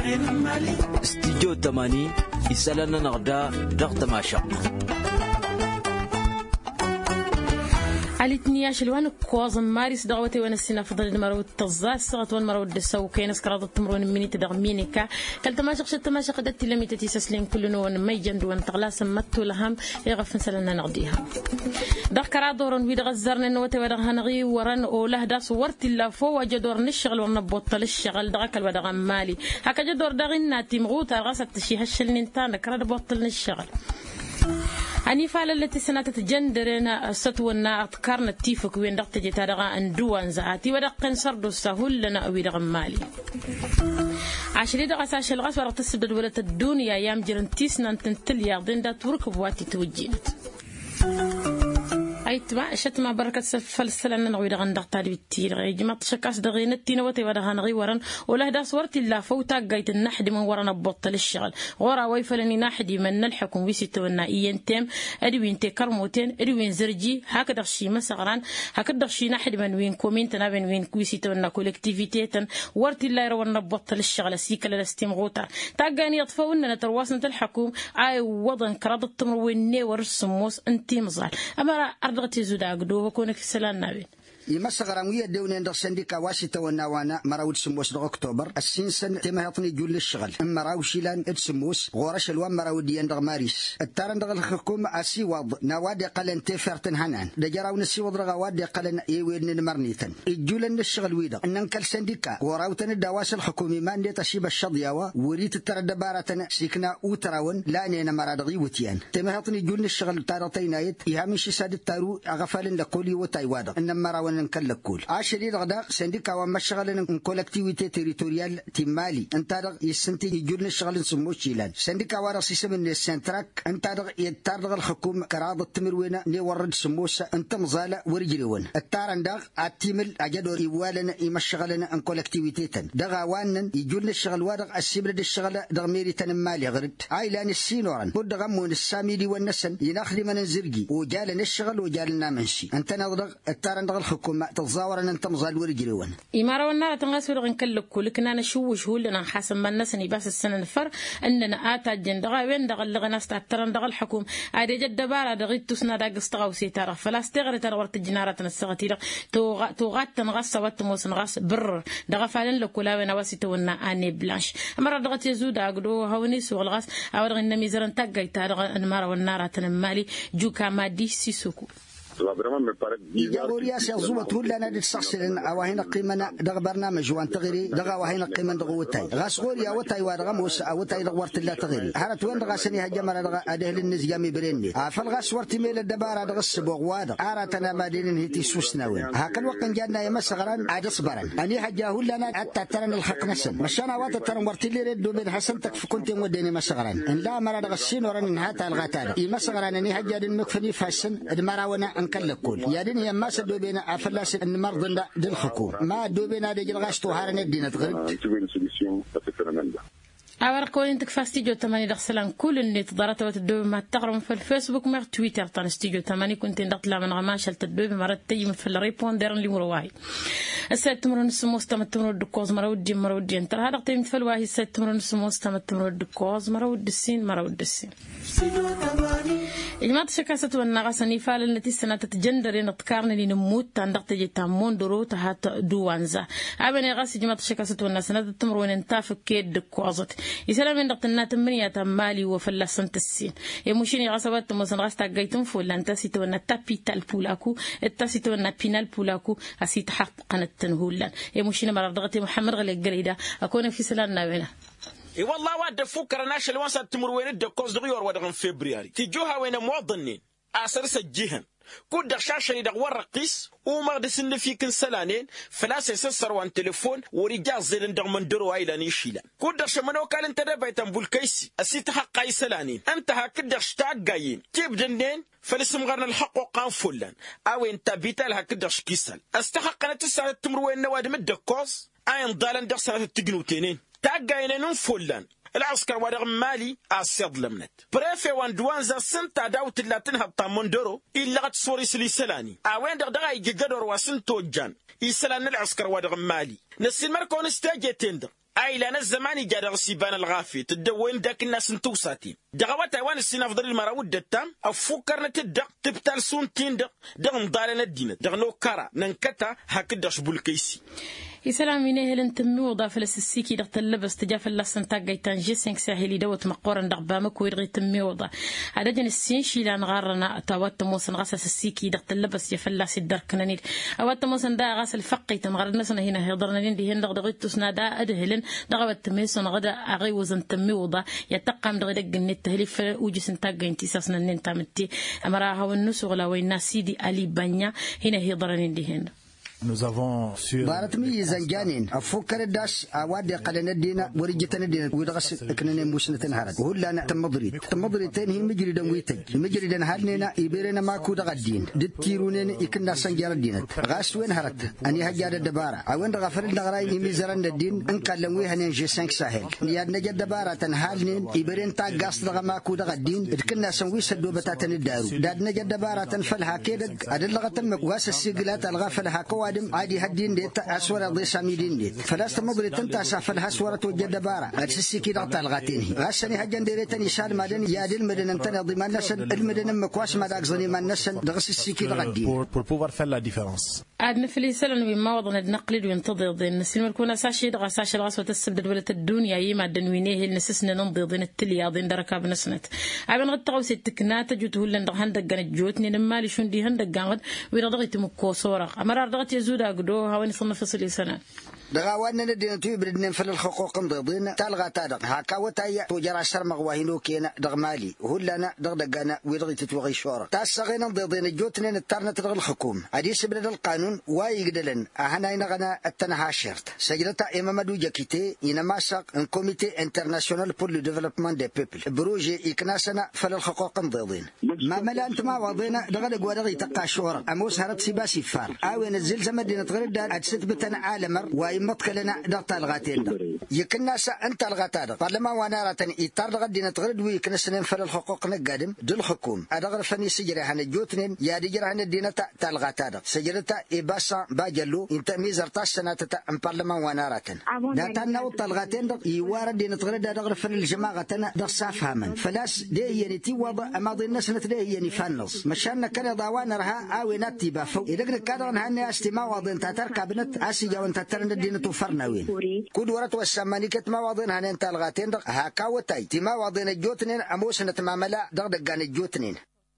استديو 80 يسألنا نغدا ضغط ما شاء على تنياش الوان كوازم مارس دغوتي وانا السنة فضل المرود تزاس صغت والمرود السو كينس كراد التمرون مني تدغمينيكا كلت ما شخص تماشى قدت لمي تتسلين كل نون ما يجند وان تغلاس متو لهم يغفن سلنا نغديها دكرا دورن ويد غزرنا نوتي ودغ هنغي ورن اوله دا صورت لا فو وجدور نشغل ونبطل الشغل دغك الودغ مالي هكا جدور دغنا تيمغوتا غاست شي هشل ننتان كرا بطل الشغل أني فعل التي سنة تجندرنا ستونا أذكرنا التيفك وين دقت جتارغا أندوان زعاتي ودقن سردو سهول لنا أوي دغم مالي عشري دغا ساش الغاس ورق تسبد ولة الدنيا يام جرن تيسنا تنتليا ضين دا تركب واتي توجينت أيتما شتما بركة فلسلنا نغوي دغن دقتا بالتير غي جماعة شكاس دغين التين وتي ودغا نغي ورن وله دا صورت الله فوتا قايت النحد من ورنا ببطل الشغل غورا ويفلني ناحدي من نلحكم ويسيتونا إينتم أدوين تكرموتين أدوين زرجي هكذا شي مسغران هكذا شي ناحد من وين كومينتنا بين وين كويسيتونا كولكتيفيتيتن ورت الله يرورنا ببطل الشغل سيكل الاستيم غوتا تاقاني يطفونا نترواسنا الحكوم أي وضن كراد التمر وين ورسموس انتي مزال أما أرضغتي زودا قدوه وكونك سلان نابين يمسغرامية دونين در سنديكا واسطة ونوانا مراود سموس در أكتوبر السنسن تمهطني جول الشغل مراو شيلان ادسموس غورش الوان مراوديان در ماريس التارن در الحكومة أسي وض نوادي قلن تفرتن هنان دجراو نسي وض غوادي قلن يويرن مرنيتن الجولن الشغل ويدا ننكل سنديكا غوراوتن الدواس الحكومي مان دي تشيب الشضياوة وريت التردبارة سيكنا اوتراون لا نينا مرادغي وتيان تمهطني جول الشغل تارتينايت يهامش ساد التارو أغفالن لقولي وتايوادا إنما مراون نكلكول عشري غدا سنديكا ومشغلن كولكتيفيتي تيريتوريال تيمالي انت يسنتي يجون الشغل نسمو شيلان سنديكا وراسيس من السنتراك انت يتارغ الحكومه كراض التمروينا ني ورد سموسه انت مزاله ورجلون التارن داغ اتيمل اجدور يوالن يمشغلن ان كولكتيفيتي تن دغا وانن يجون الشغل وادغ السبرد الشغل دغ ميري تنمالي غرد ايلان السينورن بود غمون الساميدي والنسن ينخلي من الزرقي وجالن الشغل وجالنا منشي انت نضغ التارن دغ الحكومه تظاهر ان انت مزال ورجلون إمارة والنار تنغسل غنكلك كلنا نشوش هو لنا حسب ما الناس بس السنة نفر أننا آتا جندغا وين دغل لغنا استعترن دغل الحكوم عادي جد بارا دغيت تسنا داق استغوسي ترى فلا استغري ترى ورت الجنارة نستغتي توغات تنغس وتموس نغس بر دغا فعلن لكلا وين واسيتونا اني بلانش امر دغت يزود اغدو هوني سوق الغاس او دغنا ميزرن تاغاي تاغ إمارة والنار تنمالي جوكا مادي سيسوكو يجوريا سيزوم تقول لنا دتسخسلن أوهنا قيمنا دغ برنامج وان تغيري دغ وهنا قيمة دغوتاي غاسغوريا وتاي وادغموس أوتاي دغورت لا تغيري هرت وين دغاسني هجمر دغ أدهل النزجامي بريني فالغاس ورتي ميل الدبارة دغ السبوغ وادغ أراتنا مدينة هيتي سوسنا وين هاكل وقت جانا يمسغران عاد صبرن أني حجاه لنا حتى ترن الحق نسن مشان وات ترن ورتي لي ردو بين حسن تكف كنت وديني مسغران إن لا مرة دغ السين ورن هاتا الغاتال يمسغران أني حجاد المكفني فاسن دمراونا أنكلكول يا دنيا ما سدوا بينا أفلاس إن مرضنا للحكومة ما دوا بينا دجل غاشتو هارنا الدين تغرد أوركون أنت كفاستيجو 8 دخسلان كل اللي تضرت وتدوب ما تقرم في الفيسبوك مع تويتر تنستيجو 8 كنت ندخل من غماشة تدوب مرات تيجي في الريبوندر اللي مرواي السيد تمرون السموس تمر الدكوز مرودي انت هذا قيمة في الواهي السيد تمرون السموس تمر الدكوز مرود السين إجماع شكاسة والنغاس نيفال التي سنة تجندر نتكارن لنموت تندق تجي تامون درو تهات دوانزا أبني غاس إجماع شكاسة والناس سنة تمرون انتاف كيد دكوزت يسلم من دقت النات منيا تمالي وفلسنت السين يمشيني غاسبات تموسن غاس تاجيتم فولا انت سيتونا تابيتال بولاكو التاسيتونا بينال بولاكو أسيت حقا التنهولا يمشيني مرضغتي محمد غلي الجريدة أكون في سلالنا بنا اي والله واد فكر ناشل وانسا تمر وين الدكوز دغيور ودغن فبراير تجوها وين موظنين اسرس الجهن كود شاشني دغ ورقيس وما دسن فيك سلانين فلاس يسسر وان تليفون ورجال زين دغ من درو ايلا نيشيلا كود شمنو قال انت دبيتن بولكيس اسيت حق اي سلانين انت هكذا اشتاقين كيف دنين فلسم غرنا الحق وقام فلان او انت بيتال هكذا شكيسل استحقنا تسعه تمر وين نواد مدكوز اين ضالن دغ سنه تجنوتينين تاقاين ننفلن العسكر ودغ مالي أسيض لمنت بريفي وان دوانزا سنتا داوت اللاتين هبطا مندرو إلا غت سوري سلي سلاني أوين دغ يجدر واسنتو جان يسلان العسكر ودغ مالي نسي المركون استاجي تندر أي لنا الزمان جاد غسيبان الغافي تدوين داك الناس انتوساتين دغوات أيوان السنة فضل المراود التام أفكرنا تدق تبتال سون تندق دغ مضالنا الدين دغ نو كارا ننكتا هكذا شبول كيسي يسلامينه هل انتمي وضاف للسيكي دغت اللبس تجاف اللسن تاقاي تنجي 5 ساهلي دوت مقورن دغبامك ويرغي تمي وضا هذا جن السين شيلان غارنا تاوات موسن غاسس السيكي دغت اللبس يفلاس الدركنانير اوات موسن دا غاس الفقي تنغرنا سنه هنا هضرنا دي هن دغت تسنا دا ادهلن دغوات تميسن غدا اغي وزن تمي وضا يتقام دغدق التهليف وجس تاقاي انتساسنا نين تامتي امراها والنسو غلا وين سيدي علي بانيا هنا هضرنا دي هن Nous avons sur بارتمي زنجانين أفكر الداس أوادي قلنا الدين ورجتنا الدين ودرس كنا موسنة هرد ولا أنا تمضري تاني المجري دم ويتج المجري دن هالنا يبيرنا ما كود غدين دتيرونين يكنا سنجار الدين غاس وين هرد أني هجار الدبارة أوين غفر الدغراي يميزرن الدين إن كلموه هنين جسنك ساهل ياد نجد دبارة تنهالين يبيرن تاج غاس دغ ما كود غدين كنا سنوي سدو بتاعتن الدارو داد نجد دبارة تنفلها كده أدلغة تمك واس السجلات الغافلها كوا عادي هدين ديت أسورة ضي ساميدين ديت فلاست مضري تنتا سافلها سورة وجد بارة أجسسي كده طالغاتينه غاسني هجن ديريتني شار مدن ياد المدن انتنا ضي ما نسن المدن مكواس ما داقزني ما نسن دغسسي كده غدين pour pouvoir faire la différence. عاد نفلي سلن بما وضنا نقلد وينتظر ضين نسلم الكون ساشي دغ ساشي الغاسوة السبد ولا الدنيا يما دنوينيه النسسنا ننضي ضين التليا ضين دركاب نسنت عابن غد تغوسي التكنات جوته لن دغ هندق جوتني نمالي شون دي هندق غد ويرضغي تمكو صورة أمرار دغت يزود أقدو هاوين صنف فصلي سنة دغاوان ندين تو يبردن في الحقوق مضيضين تلغى تادق هكا وتاي توجر شرمغ وهينو كينا دغمالي هلنا دغدغنا ويرغي تتوغي شورة تاسغينا مضيضين جوتنين الترنت دغ الحكوم عديس برد القانون وايقدلن اهنا ينغنا التنها شرط سجلتا امام دو جاكيتي ينماسق ان كوميتي انترناسيونال بور لو ديفلوبمون دي بيبل بروجي يكناسنا في الحقوق مضيضين ما ملا انت ما وضينا دغدغ ودغي تقا شورة اموس هرب سيباسي فار اوين الزلزال مدينة غرد ادست بتن عالمر متكلنا دقت الغاتين يكنا أنت الغاتاد برلمان ونارتني يطار غدينا تغرد ويكنسن فل الحقوق نقدم دل حكوم أدغر فني سجرة هن جوتنين يا دجرة هن الدينة تالغاتاد سجرة إباسا باجلو إنت ميزر تاسنا تتا برلمان ونارتن داتنا وطالغاتين دق يوارد دينة تغرد أدغر فل الجماعة تنا دق صافهمن فلاس ده يعني توضع أماضي الناس نتده يعني فنص مشان كان ضوان رها أو نتي بفو إذا كان هن استماع وضن تتركبنت أسيجا وانت ترند توفرناوين كود ورت والسمانيكت ما واضين هن انت الغاتين دق هاكا وتاي تما واضين الجوتنين اموسنة ماملا دغدغان الجوتنين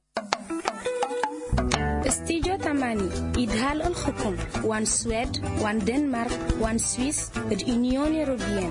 استيجو تماني إدهال الحكم وان سويد وان دنمارك وان سويس اليونيون يوروبيان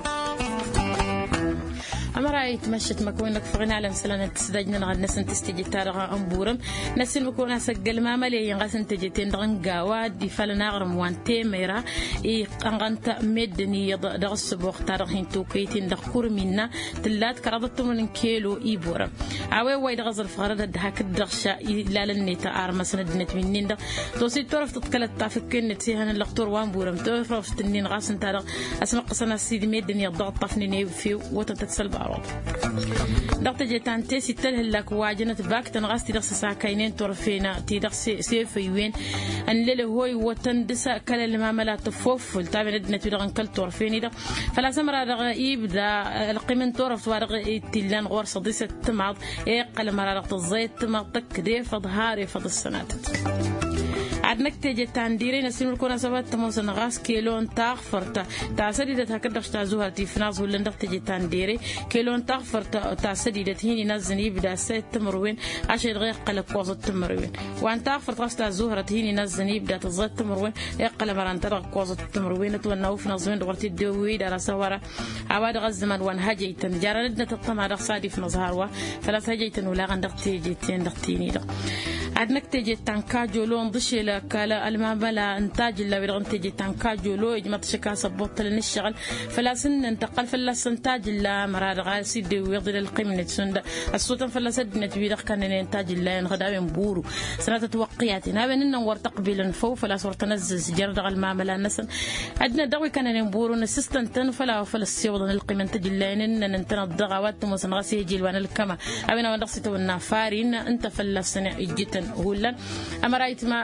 أما رأيت مشت مكونك فغنا على مثلا تسدجنا نغاد نسن تستجي تارغا أمبورم نسن مكونا سجل ما ملي ينغسن تجتين دغن قاواد دي فلنا غرم وان تيميرا أنغانت مدني دغس بوخ تارغين توكيتين دغكور منا تلات كرادت من كيلو إيبورم عوي وايد غزر فغرد دهاك الدغشا لا لنيتا آرما سندنت منين دا توسي تورف تتكلت تافكين نتسيهن اللقطور وان بورم تورف تنين غاسن تارغ أسمع قصنا سيدي مدني الضغط طفنيني في وتتسل بعرض دقت جتان تسي تلهلك واجنة باك تنغاس تدخس ساكاينين طرفينا تدخس سيفيوين أن لله هوي وتندسا كلا لما ملا تفوف التابع ندنا تدغن كل طرفين ده فلا سمر رغيب ذا القيمن طرف ورغ تلان غور صديسة تمعض يقل مرارة الزيت تمعطك دي فظهاري فض السنات عدنك تيجي تانديرين السنور كنا سبات تموس نغاس كيلون تغفرت تعسدي ده كدخش تعزوها تيفناز ولا ندخ تيجي تانديري كيلون تغفرت تعسدي ده هيني نزني بدا سيت تمروين عشان غير قلب قوز التمروين وان تغفرت غاس تعزوها هيني نزني بدا تزيد تمروين يقل مران ترى قوز التمروين تونوف نزوين دغرتي الدوي دار سوارة عواد غزمان وان هجيتن جاردنا تطمع رخصادي في نظهروا فلا هجيتن ولا غندق تيجي تندقتيني ده عدنك تيجي تنكاجو لون ضشي لكالا المعملة انتاج اللي بيرغن تيجي تنكاجو لو يجمع تشكا سبوط للنشغل فلا سن انتقل فلا سنتاج اللي مرار غاسي دي ويغضي للقيمة سند الصوت فلا سد نتبيدق كان انتاج اللي ينغدا ينبورو سنة توقيات نابن ننور تقبيل فو فلا صور تنزز جرد المعملة نسن عدنا دوي كان ينبورو نسستن فلا السيوضن القيمة انتاج اللي ننتنا الضغوات موسن غاسي يجي الوان الكما أبنا ونقصي تونا فارين انت فلا سنة اجيتن هولا أما رأيت ما شتما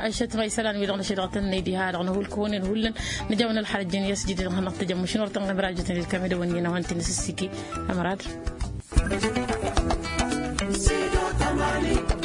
غيسلان ويدغنا شدغتن نيدي هذا غنه الكون هولن نجاونا الحرج يس جديد غنا تجمع شنو تنغ براجة الكاميرا ونينا وانت نسسكي أمراد